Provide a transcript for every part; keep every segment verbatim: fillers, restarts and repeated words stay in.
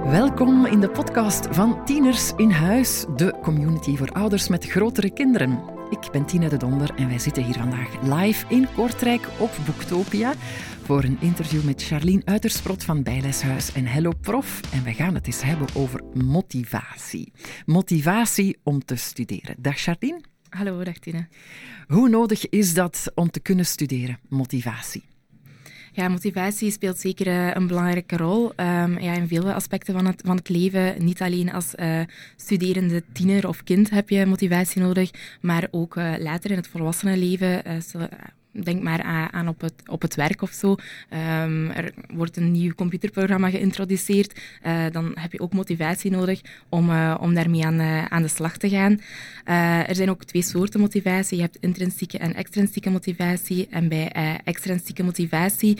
Welkom in de podcast van Tieners in Huis, de community voor ouders met grotere kinderen. Ik ben Tina de Donder en wij zitten hier vandaag live in Kortrijk op Boektopia voor een interview met Charlien Uitersprot van Bijleshuis en Hello Prof. En we gaan het eens hebben over motivatie. Motivatie om te studeren. Dag Charlien. Hallo, dag Tina. Hoe nodig is dat om te kunnen studeren, motivatie? Ja, motivatie speelt zeker uh, een belangrijke rol um, ja, in vele aspecten van het, van het leven. Niet alleen als uh, studerende tiener of kind heb je motivatie nodig, maar ook uh, later in het volwassenenleven. Uh, stel, Denk maar aan op het, op het werk of zo. Um, er wordt een nieuw computerprogramma geïntroduceerd. Uh, dan heb je ook motivatie nodig om, uh, om daarmee aan, uh, aan de slag te gaan. Uh, er zijn ook twee soorten motivatie. Je hebt intrinsieke en extrinsieke motivatie. En bij uh, extrinsieke motivatie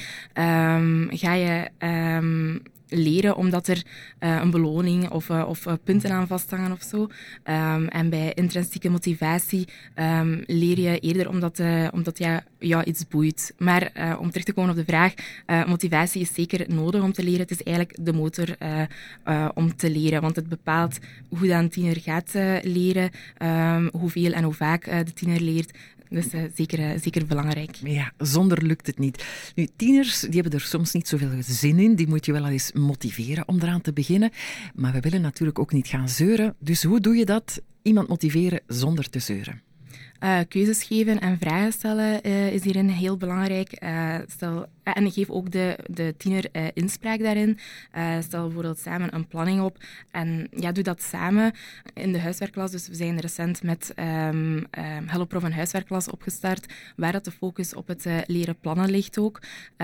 um, ga je... Um, leren omdat er uh, een beloning of, uh, of uh, punten aan vasthangen of zo. Um, en bij intrinsieke motivatie um, leer je eerder omdat, uh, omdat ja, jou iets boeit. Maar uh, om terug te komen op de vraag, uh, motivatie is zeker nodig om te leren. Het is eigenlijk de motor uh, uh, om te leren, want het bepaalt hoe dan een tiener gaat uh, leren, um, hoeveel en hoe vaak uh, de tiener leert. Dus uh, zeker, uh, zeker belangrijk. Ja, zonder lukt het niet. Nu, tieners die hebben er soms niet zoveel zin in. Die moet je wel eens motiveren om eraan te beginnen. Maar we willen natuurlijk ook niet gaan zeuren. Dus hoe doe je dat? Iemand motiveren zonder te zeuren. Uh, keuzes geven en vragen stellen uh, is hierin heel belangrijk. Uh, stel, uh, en geef ook de, de tiener uh, inspraak daarin. Uh, stel bijvoorbeeld samen een planning op. En ja, doe dat samen in de huiswerkklas. Dus we zijn recent met um, um, Hello Prof een huiswerkklas opgestart, waar dat de focus op het uh, leren plannen ligt ook.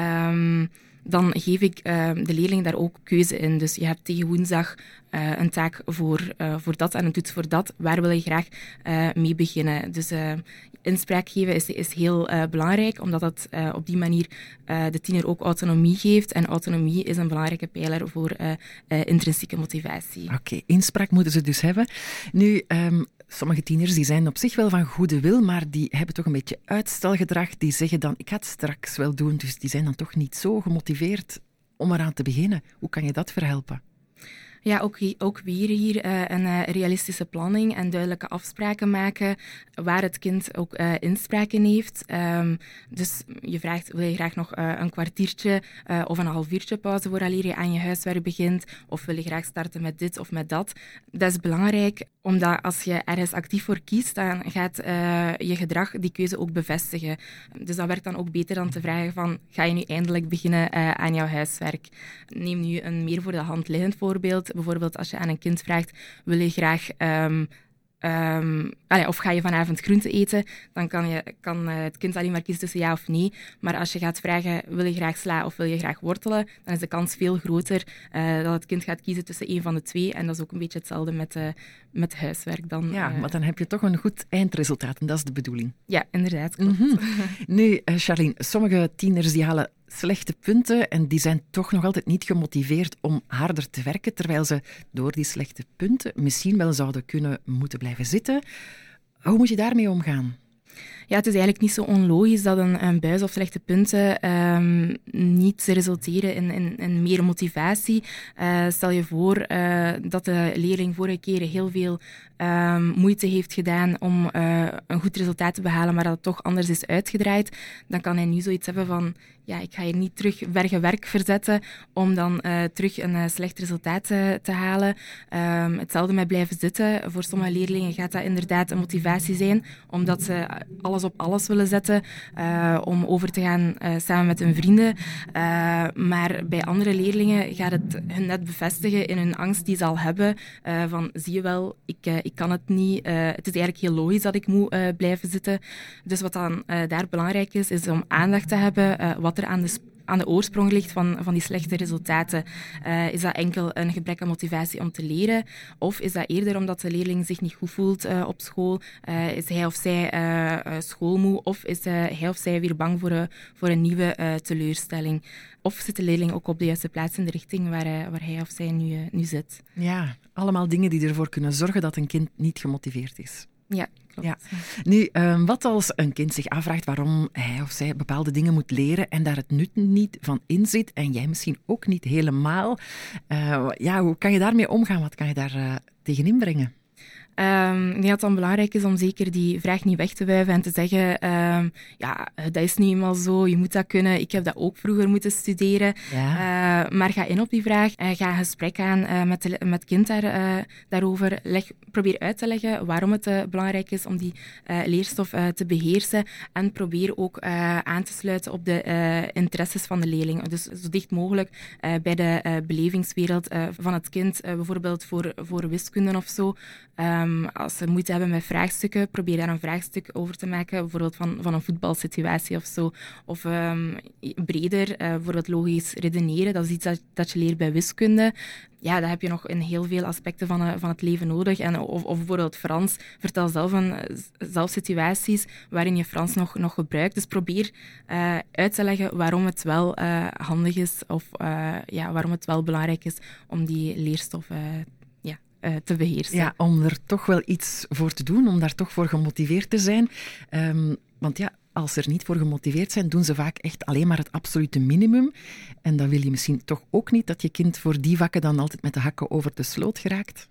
Um, Dan geef ik uh, de leerling daar ook keuze in. Dus je hebt tegen woensdag uh, een taak voor, uh, voor dat en een toets voor dat. Waar wil je graag uh, mee beginnen? Dus uh, inspraak geven is, is heel uh, belangrijk, omdat dat uh, op die manier uh, de tiener ook autonomie geeft. En autonomie is een belangrijke pijler voor uh, uh, intrinsieke motivatie. Oké, okay, inspraak moeten ze dus hebben. Nu... Um... Sommige tieners die zijn op zich wel van goede wil, maar die hebben toch een beetje uitstelgedrag. Die zeggen dan, ik ga het straks wel doen. Dus die zijn dan toch niet zo gemotiveerd om eraan te beginnen. Hoe kan je dat verhelpen? Ja, ook, ook weer hier uh, een uh, realistische planning en duidelijke afspraken maken waar het kind ook uh, inspraak in heeft. Um, dus je vraagt, wil je graag nog uh, een kwartiertje uh, of een half uurtje pauze vooraleer je aan je huiswerk begint? Of wil je graag starten met dit of met dat? Dat is belangrijk, omdat als je ergens actief voor kiest, dan gaat uh, je gedrag die keuze ook bevestigen. Dus dat werkt dan ook beter dan te vragen van, ga je nu eindelijk beginnen uh, aan jouw huiswerk? Neem nu een meer voor de hand liggend voorbeeld. Bijvoorbeeld als je aan een kind vraagt, wil je graag... Um, Um, allez, of ga je vanavond groente eten, dan kan, je, kan uh, het kind alleen maar kiezen tussen ja of nee. Maar als je gaat vragen, wil je graag sla of wil je graag wortelen, dan is de kans veel groter uh, dat het kind gaat kiezen tussen één van de twee. En dat is ook een beetje hetzelfde met, uh, met huiswerk. Dan, ja, uh, maar dan heb je toch een goed eindresultaat en dat is de bedoeling. Ja, inderdaad. Klopt. Mm-hmm. Nu, uh, Charlien, sommige tieners die halen slechte punten en die zijn toch nog altijd niet gemotiveerd om harder te werken, terwijl ze door die slechte punten misschien wel zouden kunnen moeten blijven zitten. Hoe moet je daarmee omgaan? Ja, het is eigenlijk niet zo onlogisch dat een, een buis of slechte punten um, niet resulteren in, in, in meer motivatie. Uh, stel je voor uh, dat de leerling vorige keer heel veel um, moeite heeft gedaan om uh, een goed resultaat te behalen, maar dat het toch anders is uitgedraaid. Dan kan hij nu zoiets hebben van, ja, ik ga hier niet terug verge werk verzetten om dan uh, terug een uh, slecht resultaat uh, te halen. Um, hetzelfde met blijven zitten. Voor sommige leerlingen gaat dat inderdaad een motivatie zijn, omdat ze alles op alles willen zetten uh, om over te gaan uh, samen met hun vrienden. Uh, maar bij andere leerlingen gaat het hun net bevestigen in hun angst die ze al hebben. Uh, van, zie je wel, ik, uh, ik kan het niet. Uh, het is eigenlijk heel logisch dat ik moet uh, blijven zitten. Dus wat dan uh, daar belangrijk is, is om aandacht te hebben uh, wat er aan de sp- aan de oorsprong ligt van, van die slechte resultaten. Uh, is dat enkel een gebrek aan motivatie om te leren? Of is dat eerder omdat de leerling zich niet goed voelt uh, op school? Uh, is hij of zij uh, schoolmoe? Of is uh, hij of zij weer bang voor, uh, voor een nieuwe uh, teleurstelling? Of zit de leerling ook op de juiste plaats in de richting waar, uh, waar hij of zij nu, uh, nu zit? Ja, allemaal dingen die ervoor kunnen zorgen dat een kind niet gemotiveerd is. Ja, klopt. Ja. Nu, um, wat als een kind zich afvraagt waarom hij of zij bepaalde dingen moet leren en daar het nut niet van inzit en jij misschien ook niet helemaal. Uh, ja, hoe kan je daarmee omgaan? Wat kan je daar uh, tegen inbrengen? Um, ik denk dat het dan belangrijk is om zeker die vraag niet weg te wuiven en te zeggen, um, ja, dat is nu eenmaal zo, je moet dat kunnen. Ik heb dat ook vroeger moeten studeren. Ja. Uh, maar ga in op die vraag en ga een gesprek aan uh, met, de, met het kind daar, uh, daarover. Leg, probeer uit te leggen waarom het uh, belangrijk is om die uh, leerstof uh, te beheersen en probeer ook uh, aan te sluiten op de uh, interesses van de leerling. Dus zo dicht mogelijk uh, bij de uh, belevingswereld uh, van het kind, uh, bijvoorbeeld voor, voor wiskunde of zo. Um, als ze moeite hebben met vraagstukken, probeer daar een vraagstuk over te maken, bijvoorbeeld van, van een voetbalsituatie of zo. Of um, breder, uh, bijvoorbeeld logisch redeneren, dat is iets dat, dat je leert bij wiskunde. Ja, dat heb je nog in heel veel aspecten van, uh, van het leven nodig. En, of, of bijvoorbeeld Frans. Vertel zelf, een, zelf situaties waarin je Frans nog, nog gebruikt. Dus probeer uh, uit te leggen waarom het wel uh, handig is of uh, ja, waarom het wel belangrijk is om die leerstof uh, Uh, te beheersen. Ja, om er toch wel iets voor te doen, om daar toch voor gemotiveerd te zijn. Um, want ja, als ze er niet voor gemotiveerd zijn, doen ze vaak echt alleen maar het absolute minimum. En dan wil je misschien toch ook niet dat je kind voor die vakken dan altijd met de hakken over de sloot geraakt.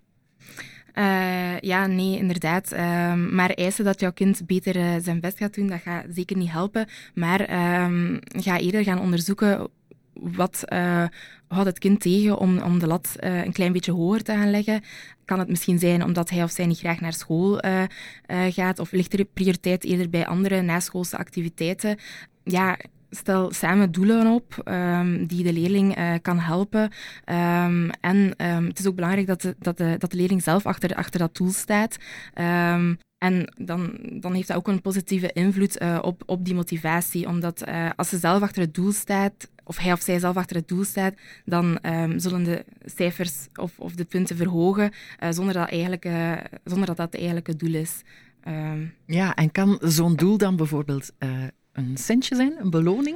Uh, ja, nee, inderdaad. Uh, maar eisen dat jouw kind beter uh, zijn best gaat doen, dat gaat zeker niet helpen. Maar uh, ga eerder gaan onderzoeken wat uh, houdt het kind tegen om, om de lat uh, een klein beetje hoger te gaan leggen. Kan het misschien zijn omdat hij of zij niet graag naar school uh, uh, gaat, of ligt de prioriteit eerder bij andere naschoolse activiteiten? Ja, stel samen doelen op um, die de leerling uh, kan helpen. Um, en um, het is ook belangrijk dat de, dat de, dat de leerling zelf achter, achter dat doel staat. Um, En dan, dan heeft dat ook een positieve invloed uh, op, op die motivatie. Omdat uh, als ze zelf achter het doel staat, of hij of zij zelf achter het doel staat, dan um, zullen de cijfers of, of de punten verhogen, uh, zonder, dat eigenlijk, uh, zonder dat dat het eigenlijke doel is. Um, ja, en kan zo'n doel dan bijvoorbeeld uh, een centje zijn, een beloning?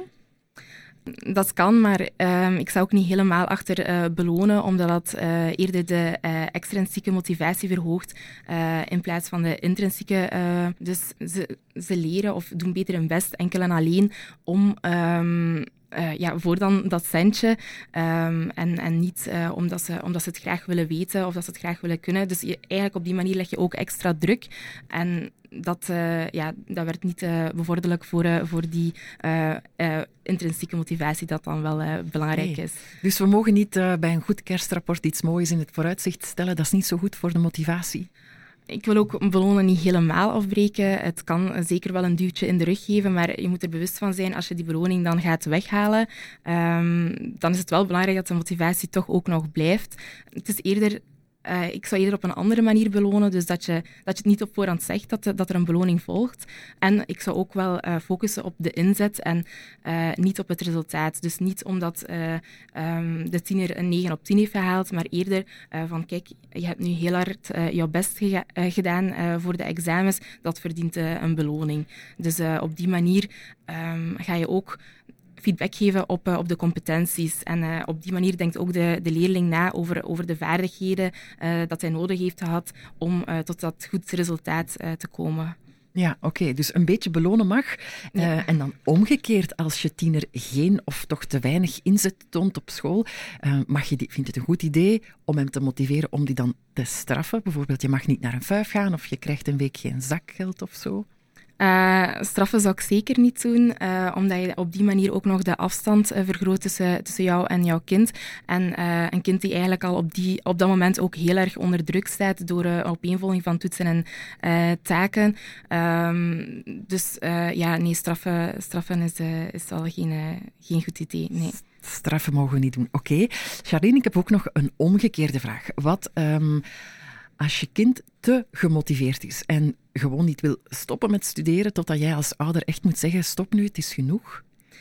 Dat kan, maar um, ik zou ook niet helemaal achter uh, belonen, omdat dat uh, eerder de uh, extrinsieke motivatie verhoogt uh, in plaats van de intrinsieke. Uh, dus ze, ze leren of doen beter hun best enkel en alleen om... Um, Uh, ja, voor dan dat centje um, en, en niet uh, omdat, ze, omdat ze het graag willen weten of dat ze het graag willen kunnen. Dus je, eigenlijk op die manier leg je ook extra druk en dat, uh, ja, dat werd niet uh, bevorderlijk voor, uh, voor die uh, uh, intrinsieke motivatie dat dan wel uh, belangrijk nee. is. Dus we mogen niet uh, bij een goed kerstrapport iets moois in het vooruitzicht stellen. Dat is niet zo goed voor de motivatie. Ik wil ook belonen niet helemaal afbreken. Het kan zeker wel een duwtje in de rug geven, maar je moet er bewust van zijn als je die beloning dan gaat weghalen. Um, dan is het wel belangrijk dat de motivatie toch ook nog blijft. Het is eerder... Uh, ik zou eerder op een andere manier belonen, dus dat je, dat je het niet op voorhand zegt dat, de, dat er een beloning volgt. En ik zou ook wel uh, focussen op de inzet en uh, niet op het resultaat. Dus niet omdat uh, um, de tiener een negen op tien heeft gehaald, maar eerder uh, van kijk, je hebt nu heel hard uh, jouw best gega- uh, gedaan uh, voor de examens, dat verdient uh, een beloning. Dus uh, op die manier um, ga je ook feedback geven op, uh, op de competenties. En uh, op die manier denkt ook de, de leerling na over, over de vaardigheden uh, dat hij nodig heeft gehad om uh, tot dat goed resultaat uh, te komen. Ja, oké. Okay. Dus een beetje belonen mag. Ja. Uh, en dan omgekeerd, als je tiener geen of toch te weinig inzet toont op school, uh, mag je die, vindt het een goed idee om hem te motiveren om die dan te straffen? Bijvoorbeeld, je mag niet naar een vijf gaan of je krijgt een week geen zakgeld of zo? Uh, straffen zou ik zeker niet doen, uh, omdat je op die manier ook nog de afstand uh, vergroot tussen, tussen jou en jouw kind. En uh, een kind die eigenlijk al op, die, op dat moment ook heel erg onder druk staat door uh, opeenvolging van toetsen en uh, taken. Um, dus uh, ja, nee, straffen, straffen is, uh, is al geen, uh, geen goed idee, nee. Straffen mogen we niet doen. Oké. Okay. Charlene, ik heb ook nog een omgekeerde vraag. Wat... Um, Als je kind te gemotiveerd is en gewoon niet wil stoppen met studeren totdat jij als ouder echt moet zeggen, stop nu, het is genoeg.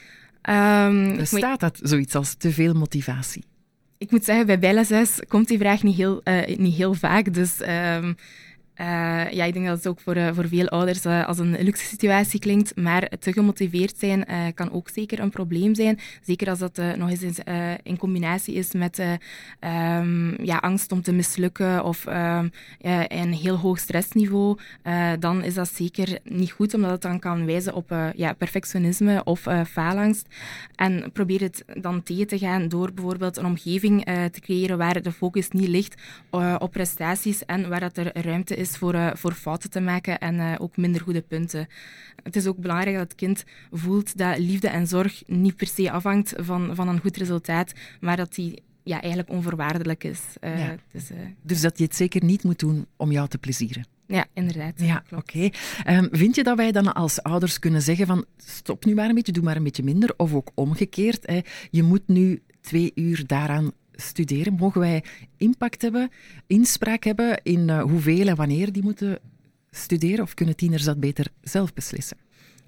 Um, Bestaat dat zoiets als te veel motivatie? Ik moet zeggen, bij bijles zes komt die vraag niet heel, uh, niet heel vaak. Dus um, Uh, ja, ik denk dat het ook voor, uh, voor veel ouders uh, als een luxe situatie klinkt, maar te gemotiveerd zijn uh, kan ook zeker een probleem zijn. Zeker als dat uh, nog eens uh, in combinatie is met uh, um, ja, angst om te mislukken of uh, uh, een heel hoog stressniveau, uh, dan is dat zeker niet goed, omdat het dan kan wijzen op uh, ja, perfectionisme of uh, faalangst. En probeer het dan tegen te gaan door bijvoorbeeld een omgeving uh, te creëren waar de focus niet ligt uh, op prestaties en waar dat er ruimte is voor, uh, voor fouten te maken en uh, ook minder goede punten. Het is ook belangrijk dat het kind voelt dat liefde en zorg niet per se afhangt van, van een goed resultaat, maar dat die ja, eigenlijk onvoorwaardelijk is. Uh, ja. dus, uh, dus dat je het zeker niet moet doen om jou te plezieren. Ja, inderdaad. Ja, oké. Okay. Um, vind je dat wij dan als ouders kunnen zeggen van stop nu maar een beetje, doe maar een beetje minder, of ook omgekeerd, hè, je moet nu twee uur daaraan studeren? Mogen wij impact hebben, inspraak hebben in uh, hoeveel en wanneer die moeten studeren? Of kunnen tieners dat beter zelf beslissen?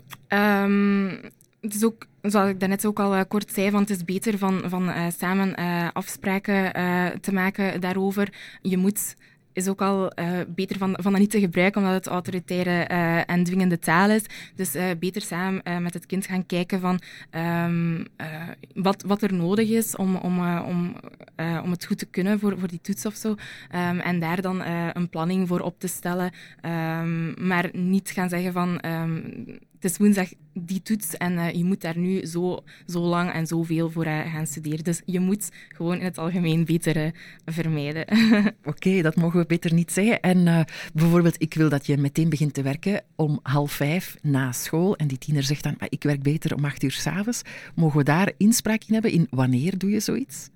Um, het is ook, zoals ik daarnet ook al uh, kort zei, van het is beter van, van uh, samen uh, afspraken uh, te maken daarover. Je moet... is ook al uh, beter van, van dat niet te gebruiken, omdat het autoritaire uh, en dwingende taal is. Dus uh, beter samen uh, met het kind gaan kijken van um, uh, wat, wat er nodig is om, om, uh, om, uh, om het goed te kunnen voor, voor die toets of zo. Um, en daar dan uh, een planning voor op te stellen. Um, maar niet gaan zeggen van... Um, het is woensdag die toets en uh, je moet daar nu zo, zo lang en zoveel voor uh, gaan studeren. Dus je moet gewoon in het algemeen beter uh, vermijden. Oké, okay, dat mogen we beter niet zeggen. En uh, bijvoorbeeld, ik wil dat je meteen begint te werken om half vijf na school. En die tiener zegt dan, maar ik werk beter om acht uur 's avonds. Mogen we daar inspraak in hebben? In wanneer doe je zoiets?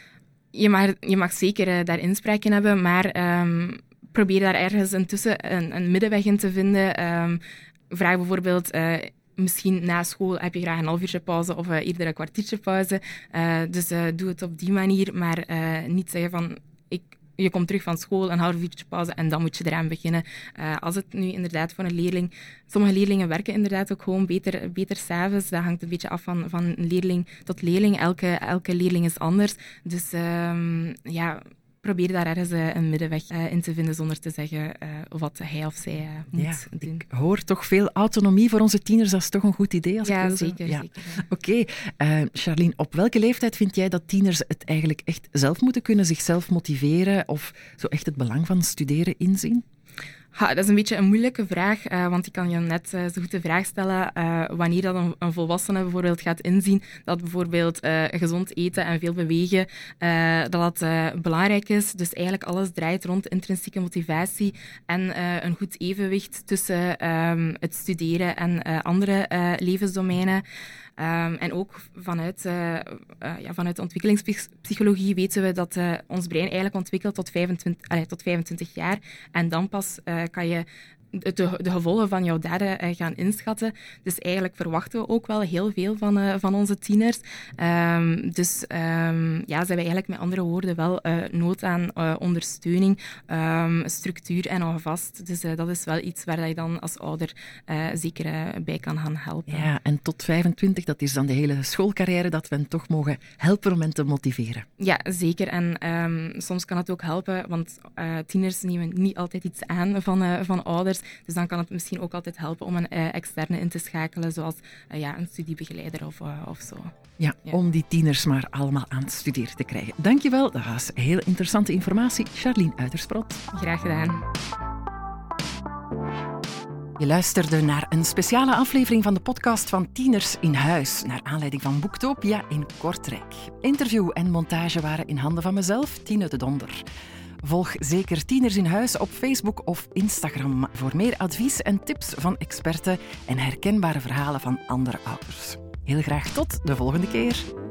Je mag, je mag zeker uh, daar inspraak in hebben, maar um, probeer daar ergens intussen een, een middenweg in te vinden. Um, Vraag bijvoorbeeld, uh, misschien na school heb je graag een half uurtje pauze of uh, eerder een kwartiertje pauze. Uh, dus uh, doe het op die manier, maar uh, niet zeggen van... Ik, je komt terug van school, een half uurtje pauze en dan moet je eraan beginnen. Uh, als het nu inderdaad voor een leerling... Sommige leerlingen werken inderdaad ook gewoon beter, beter 's avonds. Dat hangt een beetje af van, van leerling tot leerling. Elke, elke leerling is anders. Dus um, ja... Probeer daar ergens uh, een middenweg uh, in te vinden zonder te zeggen uh, wat hij of zij uh, moet ja, doen. Ik hoor toch veel autonomie voor onze tieners. Dat is toch een goed idee? Als ja, ik zeker. Ja. zeker Oké. Okay. Uh, Charlene, op welke leeftijd vind jij dat tieners het eigenlijk echt zelf moeten kunnen, zichzelf motiveren of zo echt het belang van studeren inzien? Ha, dat is een beetje een moeilijke vraag, uh, want ik kan je net uh, zo goed de vraag stellen uh, wanneer dat een, een volwassene bijvoorbeeld gaat inzien dat bijvoorbeeld uh, gezond eten en veel bewegen, uh, dat dat uh, belangrijk is. Dus eigenlijk alles draait rond intrinsieke motivatie en uh, een goed evenwicht tussen um, het studeren en uh, andere uh, levensdomeinen. Um, en ook vanuit, uh, uh, ja, vanuit de ontwikkelingspsychologie weten we dat uh, ons brein eigenlijk ontwikkelt tot vijfentwintig, allez, tot vijfentwintig jaar. En dan pas uh, kan je de, de gevolgen van jouw daden uh, gaan inschatten. Dus eigenlijk verwachten we ook wel heel veel van, uh, van onze tieners. Um, dus um, ja, ze hebben eigenlijk met andere woorden wel uh, nood aan uh, ondersteuning, um, structuur en alvast. Dus uh, dat is wel iets waar je dan als ouder uh, zeker uh, bij kan gaan helpen. Ja, en tot vijfentwintig, dat is dan de hele schoolcarrière, dat we hen toch mogen helpen om hen te motiveren. Ja, zeker. En um, soms kan het ook helpen, want uh, tieners nemen niet altijd iets aan van, uh, van ouders. Dus dan kan het misschien ook altijd helpen om een uh, externe in te schakelen, zoals uh, ja, een studiebegeleider of, uh, of zo. Ja, ja, om die tieners maar allemaal aan het studeren te krijgen. Dankjewel, dat was heel interessante informatie. Charlene Uitersprot. Graag gedaan. Je luisterde naar een speciale aflevering van de podcast van Tieners in Huis, naar aanleiding van Boektopia in Kortrijk. Interview en montage waren in handen van mezelf, Tine de Donder. Volg zeker Tieners in Huis op Facebook of Instagram voor meer advies en tips van experten en herkenbare verhalen van andere ouders. Heel graag tot de volgende keer.